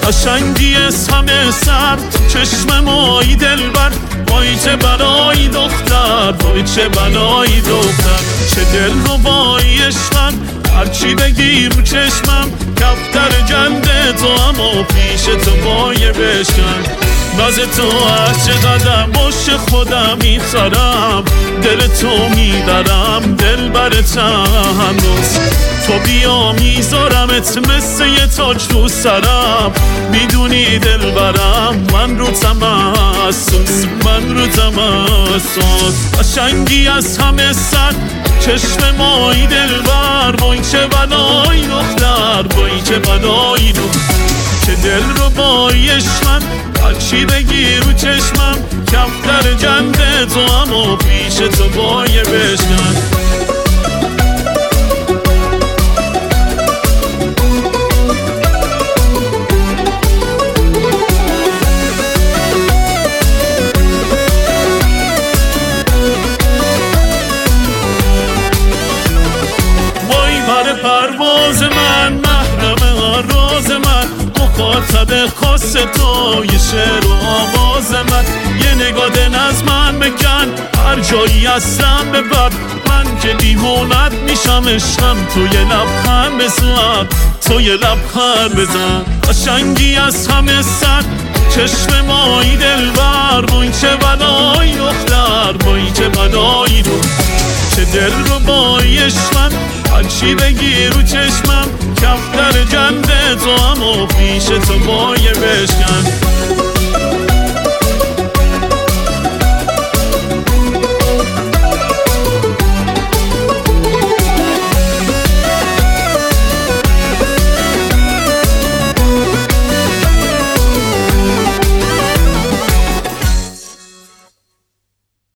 قشنگی از همه سر چشم مایی دلبر، وای چه بلایی دختر، وای چه بلایی دختر. چه دل رو وای عشقم، هرچی بگی رو چشمم، کفتر جنده تو اما پیش تو وای بشکن. باز تو هر چقدر باش خودم میخرم، دل تو میبرم دل برتم هنوز. تو بیا میذارمت مثل یه تاج رو سرم، میدونی دل برم من رو تمسوس، من رو تمسوس. قشنگی از همه سر چشم مایی دلبر، وای چه بلایی دختر، وای چه بلایی دختر. که دل رو بایش من، هرچی بگی رو چشمم، کفتر جنده تو اما پیش تو بایه بشکن. وای بر پرواز من، محرم راز من، مخاطب خاص تو یه شعر و آواز من. یه نگاه دل از من بکن، هر جایی هستم ببر، من که دیوونت میشم عشقم. تو یه لبخند بزن، تو یه لبخند بزن. قشنگی از همه سر چشم مایی دلبر، وای چه بلایی دختر، وای چه بلایی دختر. چه دل رو بایی عشقم، هرچی بگی رو چشمم، کفتر جنده تو اما پیش تو بایه بشکن.